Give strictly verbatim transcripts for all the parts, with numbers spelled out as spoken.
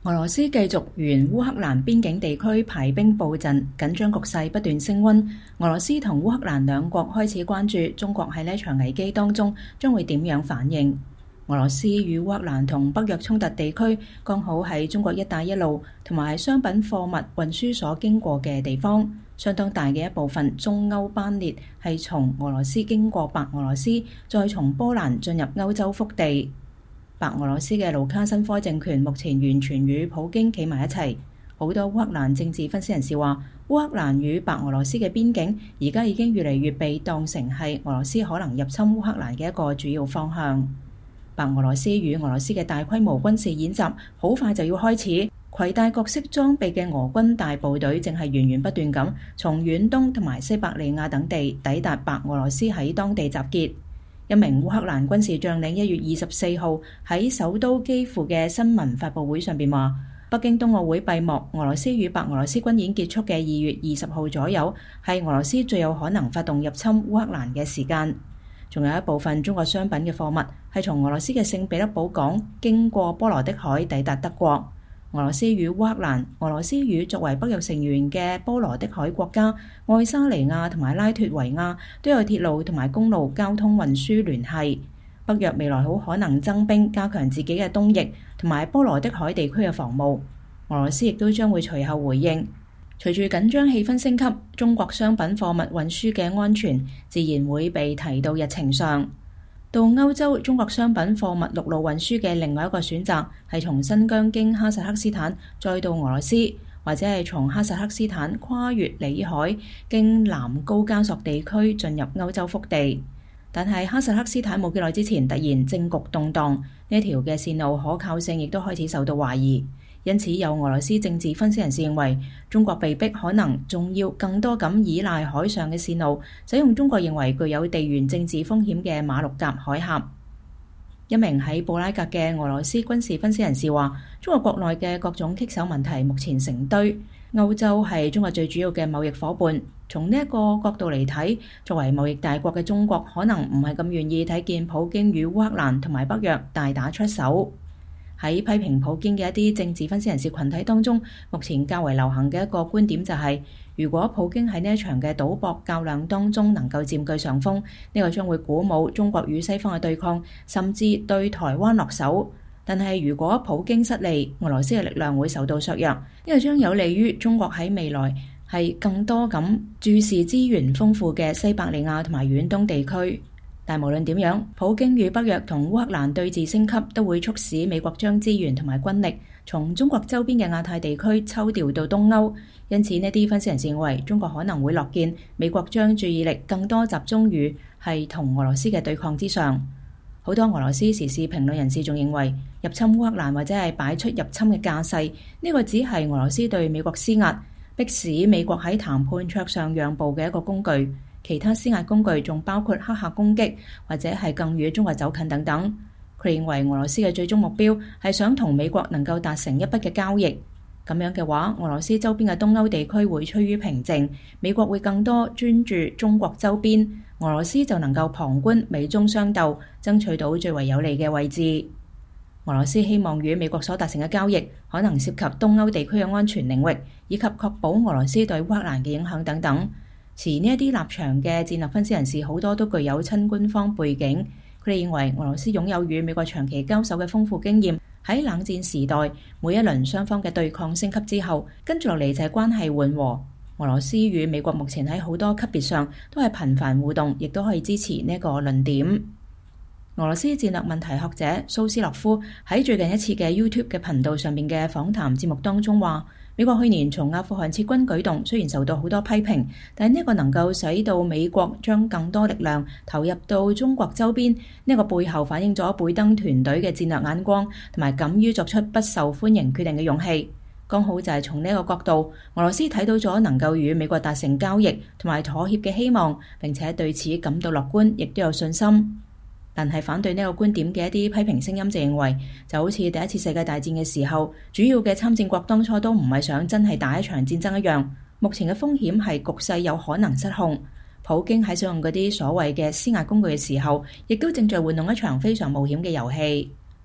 俄羅斯繼續沿烏克蘭邊境地區排兵布陣，緊張局勢不斷升溫。俄羅斯同烏克蘭兩國開始關注中國喺呢場危機當中將會點樣反應。俄羅斯與烏克蘭同北約衝突地區剛好喺中國一帶一路同埋商品貨物運輸所經過嘅地方，相當大嘅一部分中歐班列係從俄羅斯經過白俄羅斯，再從波蘭進入歐洲腹地。白俄羅斯嘅盧卡申科政權目前完全與普京企埋一齊。好多烏克蘭政治分析人士話，烏克蘭與白俄羅斯嘅邊境而家已經越嚟越被當成係俄羅斯可能入侵烏克蘭嘅一個主要方向。白俄羅斯與俄羅斯嘅大規模軍事演習好快就要開始，攜帶各式裝備嘅俄軍大部隊正係源源不斷咁從遠東同埋西伯利亞等地抵達白俄羅斯，喺當地集結。一名烏克蘭軍事將領一月二十四號喺首都基輔嘅新聞發佈會上邊話，北京冬奧會閉幕，俄羅斯與白俄羅斯軍演結束嘅二月二十號左右係俄羅斯最有可能發動入侵烏克蘭嘅時間。仲有一部分中國商品嘅貨物係從俄羅斯嘅聖彼得堡港經過波羅的海抵達德國。俄羅斯與烏克蘭、俄羅斯與作為北約成員嘅波羅的海國家愛沙尼亞同埋拉脫維亞都有鐵路同埋公路交通運輸聯繫。北約未來好可能增兵，加強自己嘅東翼同埋波羅的海地區嘅防務。俄羅斯亦都將會隨後回應。隨住緊張氣氛升級，中國商品貨物運輸嘅安全自然會被提到日程上。到歐洲，中國商品貨物陸路運輸嘅另外一個選擇係從新疆經哈薩克斯坦再到俄羅斯，或者係從哈薩克斯坦跨越里海經南高加索地區進入歐洲腹地。但係哈薩克斯坦冇幾耐之前突然政局動盪，呢條嘅線路可靠性亦都開始受到懷疑。因此有俄羅斯政治分析人士認為，中國被迫可能仲要更多咁依賴海上嘅線路，使用中國認為具有地緣政治風險嘅馬六甲海峽。一名喺布拉格嘅俄羅斯軍事分析人士話，中國國內嘅各種棘手問題目前成堆，歐洲係中國最主要嘅貿易夥伴。從呢一個角度嚟睇，作為貿易大國嘅中國可能唔係咁願意睇見普京與烏克蘭同埋北約大打出手。喺批評普京嘅一啲政治分析人士群體當中，目前較為流行嘅一個觀點就係，如果普京喺呢一場嘅賭博較量當中能夠佔據上風，呢個將會鼓舞中國與西方嘅對抗，甚至對台灣落手。但係如果普京失利，俄羅斯嘅力量會受到削弱，呢個將有利於中國喺未來係更多咁注視資源豐富嘅西伯利亞同埋遠東地區。但無論點樣，普京與北約同烏克蘭對峙升級，都會促使美國將資源同埋軍力從中國周邊嘅亞太地區抽調到東歐。因此呢啲分析人士認為，中國可能會樂見美國將注意力更多集中於係同俄羅斯嘅對抗之上。好多俄羅斯時事評論人士仲認為，入侵烏克蘭或者係擺出入侵嘅架勢，呢個只係俄羅斯對美國施壓，迫使美國喺談判桌上讓步嘅一個工具。其他施壓工具仲包括黑客攻擊，或者係更與中國走近等等。佢認為俄羅斯嘅最終目標係想同美國能夠達成一筆嘅交易。咁樣嘅話，俄羅斯周邊嘅東歐地區會趨於平靜，美國會更多專注中國周邊，俄羅斯就能夠旁觀美中相鬥，爭取到最為有利嘅位置。俄羅斯希望與美國所達成嘅交易可能涉及東歐地區嘅安全領域，以及確保俄羅斯對烏克蘭嘅影響等等。持呢一啲立場嘅戰略分析人士好多都具有親官方背景，佢哋認為俄羅斯擁有與美國長期交手嘅豐富經驗。喺冷戰時代，每一輪雙方嘅對抗升級之後，跟住落嚟就係關係緩和。俄羅斯與美國目前喺好多級別上都係頻繁互動，亦都可以支持呢個論點。俄羅斯戰略問題學者蘇斯洛夫喺最近一次嘅 YouTube 嘅頻道上面嘅訪談節目當中話，美國去年從阿富汗撤軍舉動雖然受到好多批評，但係呢個能夠使到美國將更多力量投入到中國周邊，呢個背後反映咗貝登團隊嘅戰略眼光同埋敢於作出不受歡迎決定嘅勇氣。剛好就係從呢個角度，俄羅斯睇到咗能夠與美國達成交易同埋妥協嘅希望，並且對此感到樂觀，亦都有信心。但係反對呢個觀點嘅一啲批評聲音就認為，就好似第一次世界大戰嘅時候，主要嘅參戰國當初都唔係想真係打一場戰爭一樣。目前嘅風險係局勢有可能失控。普京喺使用嗰啲所謂嘅施壓工具嘅時候，亦都正在玩弄一場非常冒險嘅遊戲。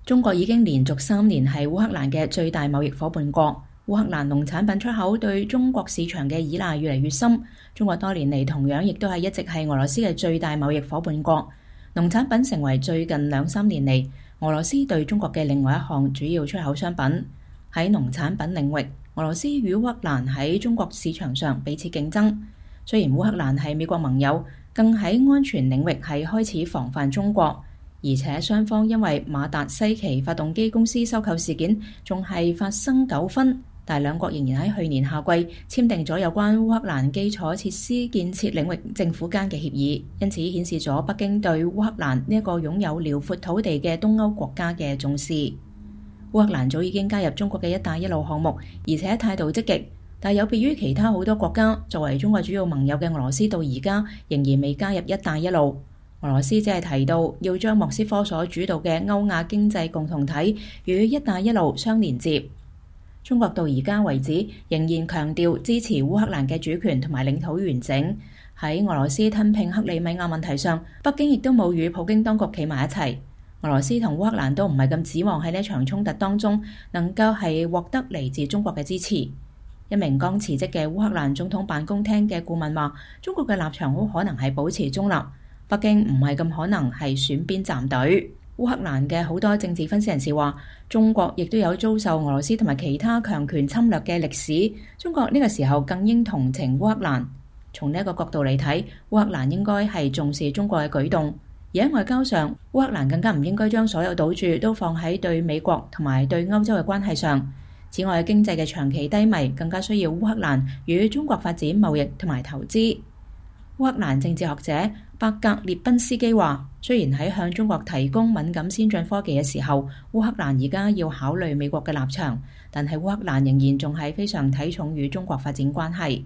中國已經連續三年係烏克蘭嘅最大貿易夥伴國。烏克蘭農產品出口對中國市場嘅依賴越嚟越深。中國多年嚟同樣亦都係一直係俄羅斯嘅最大貿易夥伴國。農產品成為最近兩三年嚟俄羅斯對中國嘅另外一項主要出口商品。喺農產品領域，俄羅斯與烏克蘭喺中國市場上彼此競爭。雖然烏克蘭係美國盟友，更喺安全領域係開始防範中國。而且雙方因為馬達西奇發動機公司收購事件仲係發生糾紛，但係兩國仍然喺去年夏季簽訂咗有關烏克蘭基礎設施建設領域政府間嘅協議，因此顯示咗北京對烏克蘭呢一個擁有遼闊土地嘅東歐國家嘅重視。烏克蘭早已經加入中國嘅一帶一路項目，而且態度積極，但有別於其他好多國家，作為中國主要盟友嘅俄羅斯到而家仍然未加入一帶一路。俄羅斯只係提到要將莫斯科所主導嘅歐亞經濟共同體與一帶一路相連接。中國到而家為止仍然強調支持烏克蘭嘅主權同埋領土完整。喺俄羅斯吞併克里米亞問題上，北京亦都冇與普京當局企埋一齊。俄羅斯同烏克蘭都唔係咁指望喺呢一場衝突當中能夠係獲得嚟自中國嘅支持。一名剛辭職嘅烏克蘭總統辦公廳嘅顧問話，中國嘅立場好可能係保持中立。北京唔係咁可能係選邊站隊。烏克蘭嘅好多政治分析人士話，中國亦都有遭受俄羅斯同埋其他強權侵略嘅歷史。中國呢個時候更應同情烏克蘭。從呢一個角度嚟睇，烏克蘭應該係重視中國嘅舉動。而喺外交上，烏克蘭更加唔應該將所有賭注都放喺對美國同埋對歐洲嘅關係上。此外，經濟嘅長期低迷更加需要烏克蘭與中國發展貿易同埋投資。烏克蘭政治學者伯格列賓斯基話，雖然喺向中國提供敏感先進科技嘅時候，烏克蘭而家要考慮美國嘅立場，但係烏克蘭仍然仲係非常睇重與中國發展關係。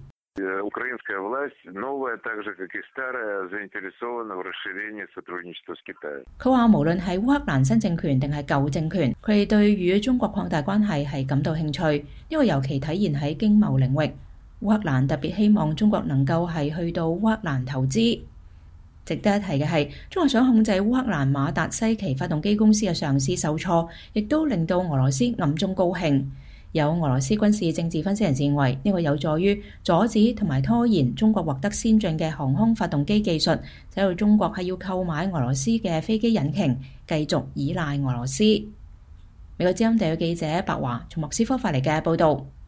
佢話無論係烏克蘭新政權定係舊政權，佢哋對與中國擴大關係係感到興趣，因為尤其體現喺經貿領域。烏克蘭特別希望中國能夠係去到烏克蘭投資。值得一提嘅係，中國想控制烏克蘭馬達西奇發動機公司嘅上市受挫，亦都令到俄羅斯暗中高興。有俄羅斯軍事政治分析人士認為，呢個有助於阻止同埋拖延中國獲得先進嘅航空發動機技術，使到中國係要購買俄羅斯嘅飛機引擎，繼續依賴俄羅斯。美國之音地嘅記者白華從莫斯科發嚟嘅報導。